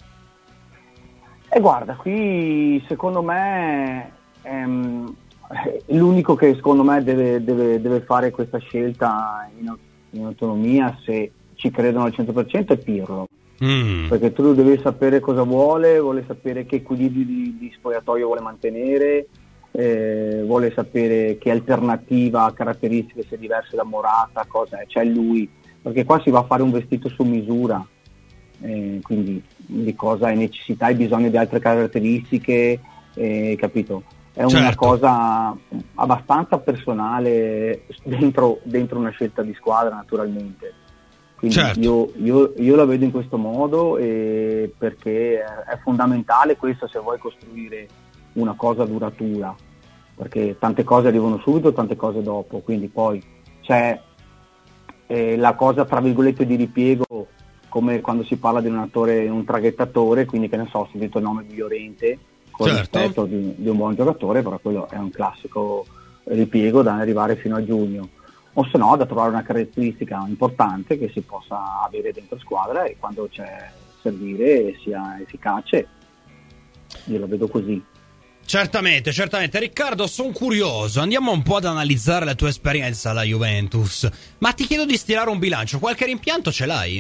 E eh, guarda, qui secondo me ehm, l'unico che secondo me deve, deve, deve fare questa scelta in in autonomia, se ci credono al cento per cento, è Pirlo, mm. perché tu devi sapere cosa vuole, vuole sapere che equilibrio di, di spogliatoio vuole mantenere, eh, vuole sapere che alternativa, caratteristiche se diverse da Morata, cosa è, c'è lui, perché qua si va a fare un vestito su misura, eh, quindi di cosa hai necessità, hai bisogno di altre caratteristiche, eh, capito? È una certo. cosa abbastanza personale dentro, dentro una scelta di squadra, naturalmente. Quindi certo. io, io, io la vedo in questo modo, e perché è, è fondamentale questo se vuoi costruire una cosa duratura, perché tante cose arrivano subito, tante cose dopo, quindi poi c'è eh, la cosa tra virgolette di ripiego, come quando si parla di un attore, un traghettatore, quindi che ne so, ho sentito il nome di Llorente, con certo. rispetto di, di un buon giocatore, però quello è un classico ripiego da arrivare fino a giugno, o se no da trovare una caratteristica importante che si possa avere dentro squadra e quando c'è servire sia efficace. Io lo vedo così. Certamente, certamente. Riccardo, sono curioso, andiamo un po' ad analizzare la tua esperienza alla Juventus, ma ti chiedo di stilare un bilancio, qualche rimpianto ce l'hai?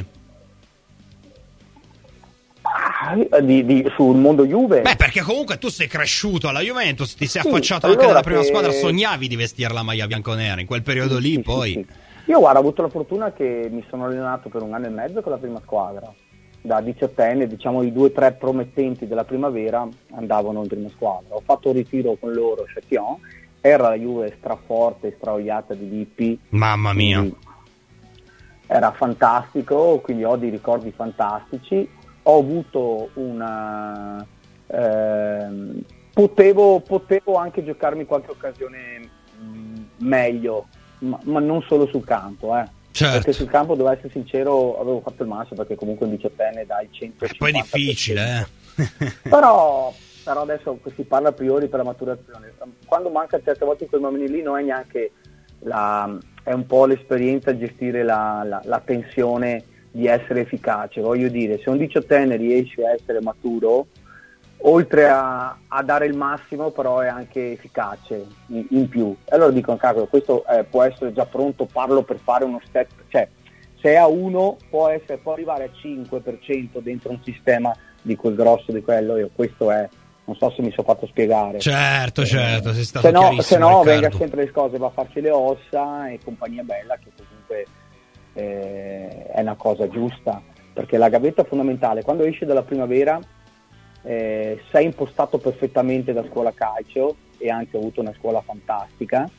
Di, di, sul mondo Juve? Beh, perché comunque tu sei cresciuto alla Juventus, ti sei sì, affacciato allora anche nella prima che... squadra, sognavi di vestire la maglia bianconera in quel periodo sì, lì, sì, poi sì, sì. Io guarda, ho avuto la fortuna che mi sono allenato per un anno e mezzo con la prima squadra, da diciottenne, diciamo i due o tre promettenti della primavera andavano in prima squadra, ho fatto un ritiro con loro a Châtillon, era la Juve straforte, straogliata di Lippi, mamma mia, era fantastico, quindi ho dei ricordi fantastici. Ho avuto una eh, potevo, potevo anche giocarmi qualche occasione mh, meglio, ma, ma non solo sul campo, eh. Certo. Perché sul campo, devo essere sincero, avevo fatto il massimo, perché comunque un diciottenne dai centocinquanta. È poi difficile, eh. però, però adesso si parla a priori per la maturazione. Quando manca certe volte in quei momenti lì non è neanche la, è un po' l'esperienza a gestire la, la, la tensione di essere efficace. Voglio dire, se un diciottenne riesce a essere maturo, oltre a, a dare il massimo, però è anche efficace in, in più. E allora dico, cavolo, questo eh, può essere già pronto, parlo per fare uno step, cioè se è a uno può, essere, può arrivare a cinque per cento dentro un sistema di quel grosso di quello, io questo è, non so se mi sono fatto spiegare. Certo, eh, certo, sei stato se no, chiarissimo, se no Riccardo. Venga sempre le cose, va a farci le ossa e compagnia bella, che comunque eh, è una cosa giusta, perché la gavetta è fondamentale. Quando esci dalla primavera eh, sei impostato perfettamente da scuola calcio e anche avuto una scuola fantastica,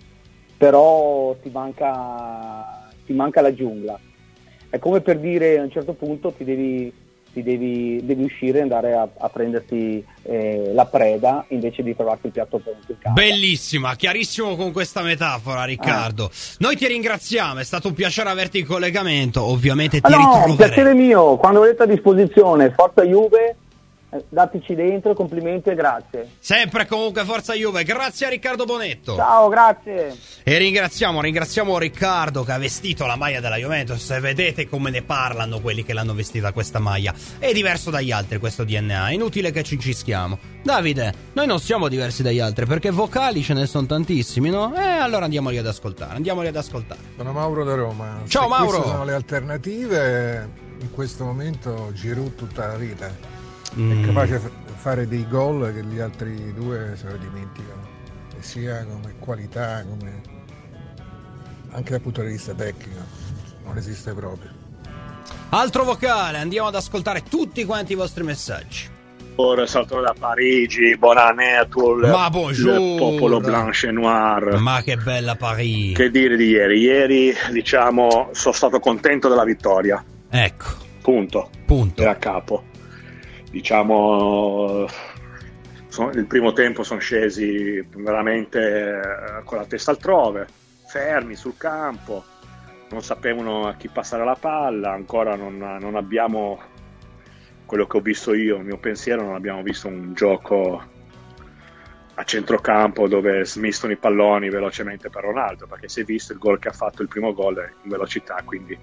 però ti manca, ti manca la giungla. È come per dire, a un certo punto ti devi Ti devi, devi uscire e andare a, a prenderti eh, la preda invece di trovarti il piatto pronto in casa. Bellissima, chiarissimo con questa metafora, Riccardo. Ah. Noi ti ringraziamo, è stato un piacere averti in collegamento. Ovviamente ti ah no, ritroveremo. Un piacere mio, quando volete a disposizione. Forza Juve, eh, dateci dentro, complimenti e grazie. Sempre comunque Forza Juve, grazie a Riccardo Bonetto. Ciao, grazie. E ringraziamo, ringraziamo Riccardo che ha vestito la maglia della Juventus. E vedete come ne parlano quelli che l'hanno vestita questa maglia. È diverso dagli altri questo D N A, è inutile che ci incischiamo. Davide, noi non siamo diversi dagli altri perché vocali ce ne sono tantissimi, no? E allora andiamoli ad ascoltare, andiamoli ad ascoltare. Sono Mauro da Roma. Ciao Se Mauro. Queste sono le alternative, in questo momento Giroud tutta la vita. Mm. È capace di fare dei gol che gli altri due se lo dimenticano, e sia come qualità, come anche dal punto di vista tecnico non esiste proprio. Altro vocale, andiamo ad ascoltare tutti quanti i vostri messaggi. Salvatore, Salvatore da Parigi, buon année a tout le, le popolo blanche et noir. Ma che bella Parigi. Che dire di ieri? Ieri, diciamo, sono stato contento della vittoria. Ecco. Punto. Punto. E a capo. Diciamo, sono, il primo tempo sono scesi veramente eh, con la testa altrove, fermi sul campo, non sapevano a chi passare la palla, ancora non, non abbiamo, quello che ho visto io, il mio pensiero, non abbiamo visto un gioco a centrocampo dove smistano i palloni velocemente per Ronaldo, perché si è visto il gol che ha fatto, il primo gol in velocità, quindi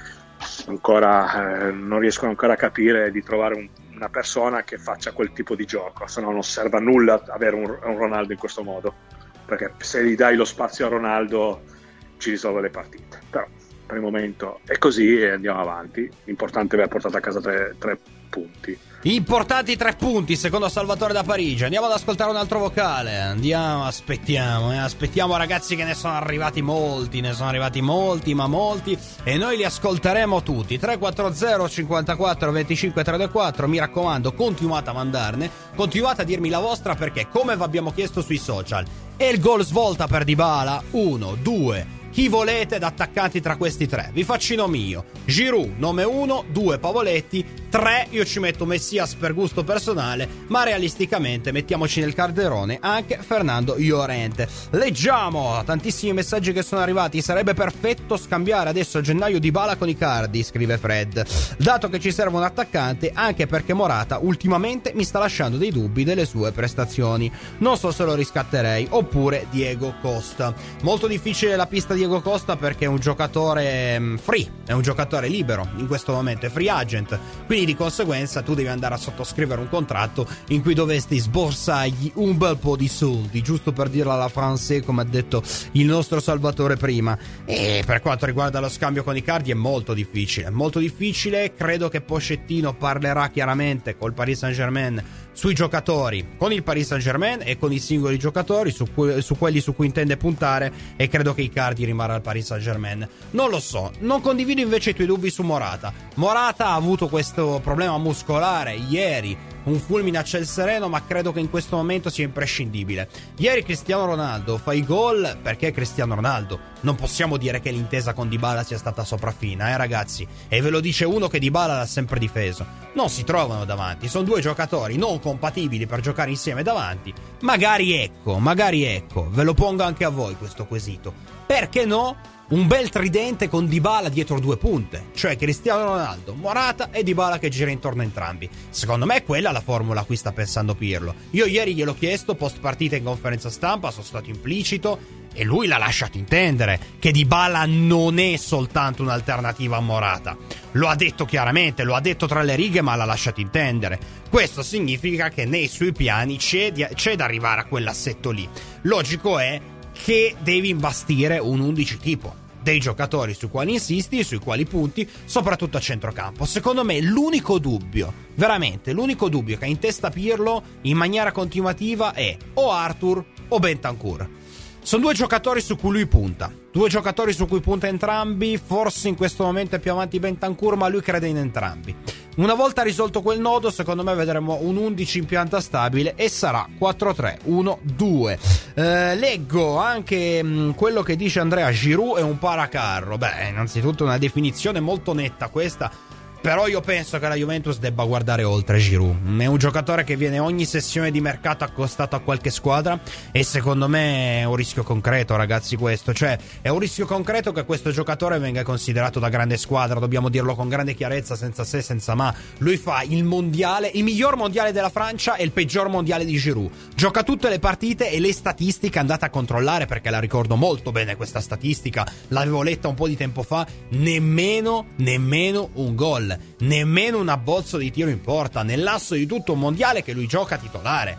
ancora eh, non riescono ancora a capire di trovare un, una persona che faccia quel tipo di gioco, se no non serve a nulla avere un, un Ronaldo in questo modo, perché se gli dai lo spazio a Ronaldo ci risolve le partite. Però per il momento è così e andiamo avanti. L'importante è aver portato a casa tre, tre punti. Importanti tre punti secondo Salvatore da Parigi. Andiamo ad ascoltare un altro vocale. Andiamo, aspettiamo, eh. aspettiamo ragazzi, che ne sono arrivati molti, ne sono arrivati molti, ma molti, e noi li ascolteremo tutti. Tre quattro zero cinquantaquattro venticinque trentaquattro. Mi raccomando, continuate a mandarne, continuate a dirmi la vostra, perché come vi abbiamo chiesto sui social, è il gol svolta per Dybala? Uno, due, chi volete da attaccanti tra questi tre? Vi faccio i nomi io. Giroud, nome uno, due Pavoletti, tre io ci metto Messias per gusto personale, ma realisticamente mettiamoci nel calderone anche Fernando Llorente. Leggiamo tantissimi messaggi che sono arrivati. Sarebbe perfetto scambiare adesso a gennaio Dybala con Icardi, scrive Fred, dato che ci serve un attaccante, anche perché Morata ultimamente mi sta lasciando dei dubbi delle sue prestazioni. Non so se lo riscatterei. Oppure Diego Costa. Molto difficile la pista di Diego Costa, perché è un giocatore free, è un giocatore libero in questo momento, è free agent, quindi di conseguenza tu devi andare a sottoscrivere un contratto in cui dovresti sborsargli un bel po' di soldi, giusto per dirla alla française, come ha detto il nostro Salvatore prima. E per quanto riguarda lo scambio con Icardi è molto difficile, molto difficile. Credo che Pochettino parlerà chiaramente col Paris Saint-Germain sui giocatori, con il Paris Saint-Germain e con i singoli giocatori, su, cui, su quelli su cui intende puntare, e credo che Icardi rimarrà al Paris Saint-Germain. Non lo so, non condivido invece i tuoi dubbi su Morata. Morata ha avuto questo problema muscolare ieri, un fulmine a ciel sereno, ma credo che in questo momento sia imprescindibile. Ieri Cristiano Ronaldo fa i gol perché è Cristiano Ronaldo. Non possiamo dire che l'intesa con Dybala sia stata sopraffina, eh ragazzi? E ve lo dice uno che Dybala l'ha sempre difeso. Non si trovano davanti, sono due giocatori non compatibili per giocare insieme davanti. Magari ecco, magari ecco, ve lo pongo anche a voi questo quesito. Perché no? Un bel tridente con Dybala dietro due punte, cioè Cristiano Ronaldo, Morata e Dybala che gira intorno a entrambi. Secondo me è quella la formula a cui sta pensando Pirlo. Io ieri gliel'ho chiesto post partita in conferenza stampa, sono stato implicito e lui l'ha lasciato intendere che Dybala non è soltanto un'alternativa a Morata. Lo ha detto chiaramente, lo ha detto tra le righe, ma l'ha lasciato intendere. Questo significa che nei suoi piani c'è, di, c'è da arrivare a quell'assetto lì. Logico è che devi imbastire un undici tipo, dei giocatori sui quali insisti e sui quali punti, soprattutto a centrocampo. Secondo me l'unico dubbio, veramente l'unico dubbio che ha in testa Pirlo in maniera continuativa è o Arthur o Bentancur. Sono due giocatori su cui lui punta, due giocatori su cui punta entrambi. Forse in questo momento è più avanti Bentancur, ma lui crede in entrambi. Una volta risolto quel nodo, secondo me vedremo un undici in pianta stabile e sarà quattro tre uno due. Eh, leggo anche mh, quello che dice Andrea: Giroud è un paracarro. Beh, innanzitutto una definizione molto netta questa, però io penso che la Juventus debba guardare oltre Giroud. È un giocatore che viene ogni sessione di mercato accostato a qualche squadra e secondo me è un rischio concreto, ragazzi, questo. Cioè, è un rischio concreto che questo giocatore venga considerato da grande squadra, dobbiamo dirlo con grande chiarezza, senza se, senza ma. Lui fa il mondiale, il miglior mondiale della Francia e il peggior mondiale di Giroud. Gioca tutte le partite e le statistiche andate a controllare, perché la ricordo molto bene questa statistica, l'avevo letta un po' di tempo fa, nemmeno, nemmeno un gol. Nemmeno un abbozzo di tiro in porta nell'asso di tutto un mondiale che lui gioca titolare.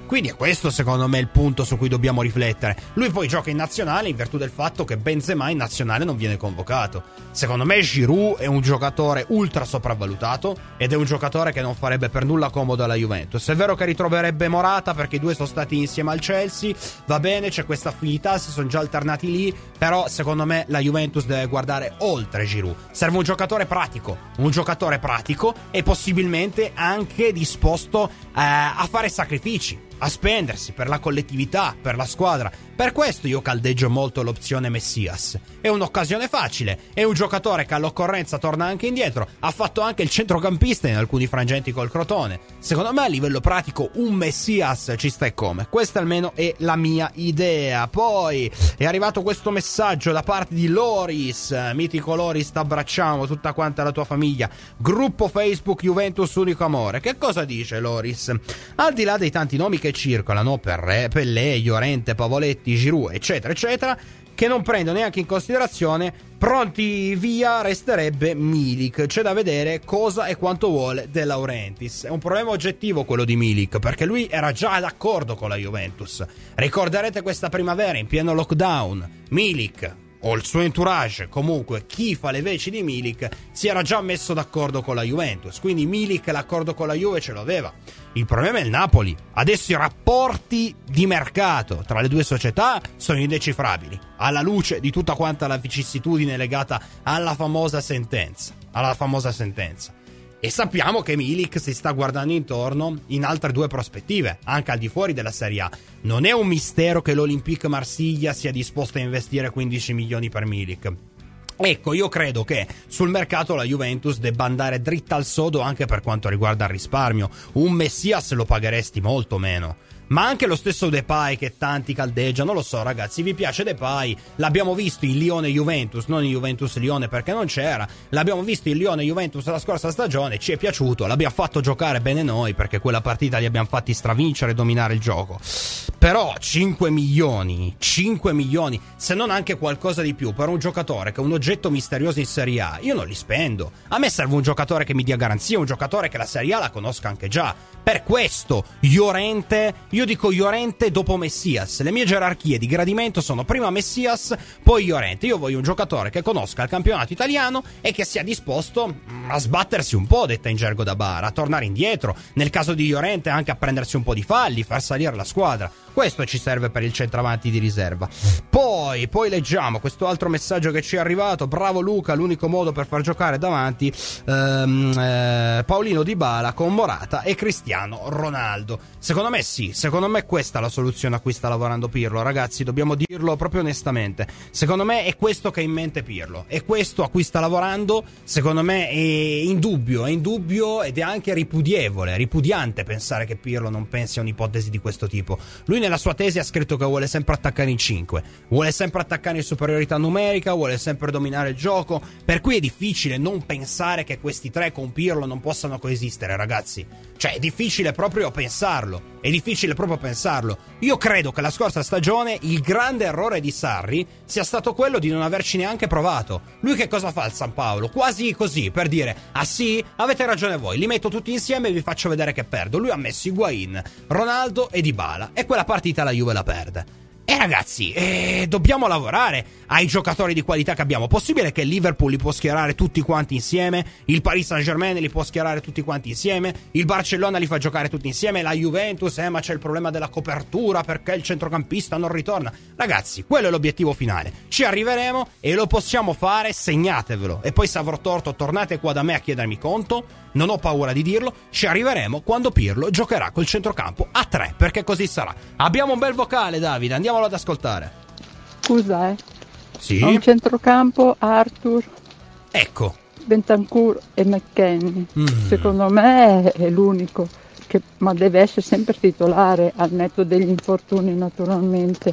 Quindi è questo secondo me il punto su cui dobbiamo riflettere. Lui poi gioca in nazionale in virtù del fatto che Benzema in nazionale non viene convocato. Secondo me Giroud è un giocatore ultra sopravvalutato ed è un giocatore che non farebbe per nulla comodo alla Juventus. È vero che ritroverebbe Morata perché i due sono stati insieme al Chelsea, va bene, c'è questa affinità, si sono già alternati lì, però secondo me la Juventus deve guardare oltre Giroud. Serve un giocatore pratico, un giocatore pratico e possibilmente anche disposto eh, a fare sacrifici, a spendersi per la collettività, per la squadra. Per questo io caldeggio molto l'opzione Messias. È un'occasione facile, è un giocatore che all'occorrenza torna anche indietro, ha fatto anche il centrocampista in alcuni frangenti col Crotone. Secondo me a livello pratico un Messias ci sta e come. Questa almeno è la mia idea. Poi è arrivato questo messaggio da parte di Loris, mitico Loris, t'abbracciamo, tutta quanta la tua famiglia, gruppo Facebook Juventus Unico Amore. Che cosa dice Loris? Al di là dei tanti nomi che circolano, per Pellè, Llorente, Pavoletti, Giroud, eccetera eccetera, che non prendo neanche in considerazione, pronti via resterebbe Milik. C'è da vedere cosa e quanto vuole De Laurentiis. È un problema oggettivo quello di Milik, perché lui era già d'accordo con la Juventus. Ricorderete questa primavera in pieno lockdown, Milik o il suo entourage, comunque chi fa le veci di Milik, si era già messo d'accordo con la Juventus, quindi Milik l'accordo con la Juve ce l'aveva. Il problema è il Napoli. Adesso i rapporti di mercato tra le due società sono indecifrabili, alla luce di tutta quanta la vicissitudine legata alla famosa sentenza, alla famosa sentenza. E sappiamo che Milik si sta guardando intorno in altre due prospettive, anche al di fuori della Serie A. Non è un mistero che l'Olympique Marsiglia sia disposto a investire quindici milioni per Milik. Ecco, io credo che sul mercato la Juventus debba andare dritta al sodo anche per quanto riguarda il risparmio. Un Messias lo pagheresti molto meno. Ma anche lo stesso Depay che tanti caldeggiano, non lo so ragazzi, vi piace Depay? L'abbiamo visto in Lione-Juventus, non in Juventus-Lione perché non c'era, l'abbiamo visto in Lione-Juventus la scorsa stagione, ci è piaciuto, l'abbiamo fatto giocare bene noi perché quella partita li abbiamo fatti stravincere e dominare il gioco. Però cinque milioni, cinque milioni, se non anche qualcosa di più per un giocatore che è un oggetto misterioso in Serie A, io non li spendo. A me serve un giocatore che mi dia garanzia, un giocatore che la Serie A la conosca anche già. Per questo Llorente, io dico Llorente dopo Messias. Le mie gerarchie di gradimento sono prima Messias, poi Llorente. Io voglio un giocatore che conosca il campionato italiano e che sia disposto a sbattersi un po', detta in gergo da bar, a tornare indietro, nel caso di Llorente anche a prendersi un po' di falli, far salire la squadra. Questo ci serve per il centravanti di riserva. Poi, poi leggiamo questo altro messaggio che ci è arrivato. Bravo Luca, l'unico modo per far giocare davanti ehm, eh, Paolino Dybala con Morata e Cristiano Ronaldo. Secondo me sì, secondo me questa è la soluzione a cui sta lavorando Pirlo, ragazzi, dobbiamo dirlo proprio onestamente. Secondo me è questo che ha in mente Pirlo, è questo a cui sta lavorando. Secondo me è indubbio, è indubbio ed è anche ripudievole, ripudiante pensare che Pirlo non pensi a un'ipotesi di questo tipo. Lui nella sua tesi ha scritto che vuole sempre attaccare in cinque, vuole sempre attaccare in superiorità numerica, vuole sempre dominare il gioco, per cui è difficile non pensare che questi tre con Pirlo non possano coesistere, ragazzi. Cioè è difficile proprio pensarlo, è difficile proprio pensarlo. Io credo che la scorsa stagione il grande errore di Sarri sia stato quello di non averci neanche provato. Lui che cosa fa al San Paolo? Quasi così, per dire: ah sì, avete ragione voi, li metto tutti insieme e vi faccio vedere che perdo. Lui ha messo Higuain, Ronaldo e Dybala e quella partita la Juve la perde. E ragazzi, eh, dobbiamo lavorare ai giocatori di qualità che abbiamo. Possibile che il Liverpool li può schierare tutti quanti insieme, il Paris Saint-Germain li può schierare tutti quanti insieme, il Barcellona li fa giocare tutti insieme, la Juventus, eh ma c'è il problema della copertura perché il centrocampista non ritorna. Ragazzi, quello è l'obiettivo finale. Ci arriveremo e lo possiamo fare, segnatevelo. E poi se avrò torto tornate qua da me a chiedermi conto, non ho paura di dirlo, ci arriveremo quando Pirlo giocherà col centrocampo a tre, perché così sarà. Abbiamo un bel vocale, Davide, andiamolo ad ascoltare. Scusa, eh. Sì? A un centrocampo Arthur, ecco, Bentancur e McKennie. Mm. Secondo me è l'unico che, ma deve essere sempre titolare, al netto degli infortuni naturalmente.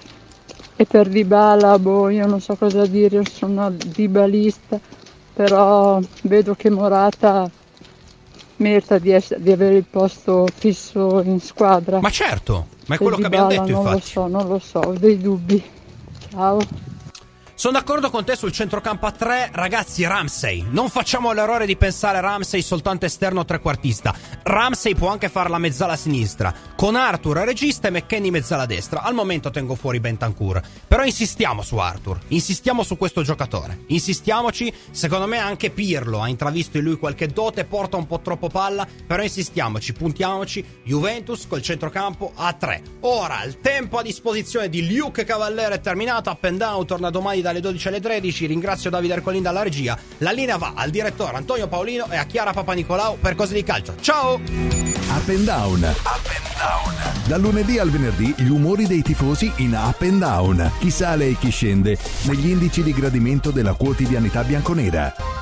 E per Dybala, boh, io non so cosa dire, io sono dybalista, però vedo che Morata merita di, essere, di avere il posto fisso in squadra. Ma certo, ma è quello che abbiamo detto, non infatti. Non lo so, non lo so, ho dei dubbi. Ciao. Sono d'accordo con te sul centrocampo a tre, ragazzi. Ramsey, non facciamo l'errore di pensare Ramsey soltanto esterno trequartista. Ramsey può anche fare la mezzala sinistra, con Arthur regista e McKennie mezzala destra. Al momento tengo fuori Bentancur, però insistiamo su Arthur, insistiamo su questo giocatore, insistiamoci. Secondo me anche Pirlo ha intravisto in lui qualche dote, porta un po' troppo palla, però insistiamoci, puntiamoci. Juventus col centrocampo a tre. Ora il tempo a disposizione di Luke Cavallero è terminato. Up and Down torna domani dalle dodici alle tredici. Ringrazio Davide Ercolin dalla regia. La linea va al direttore Antonio Paolino e a Chiara Papanicolau per Cose di Calcio. Ciao! Up and Down. Up and Down. Dal lunedì al venerdì gli umori dei tifosi in Up and Down. Chi sale e chi scende negli indici di gradimento della quotidianità bianconera.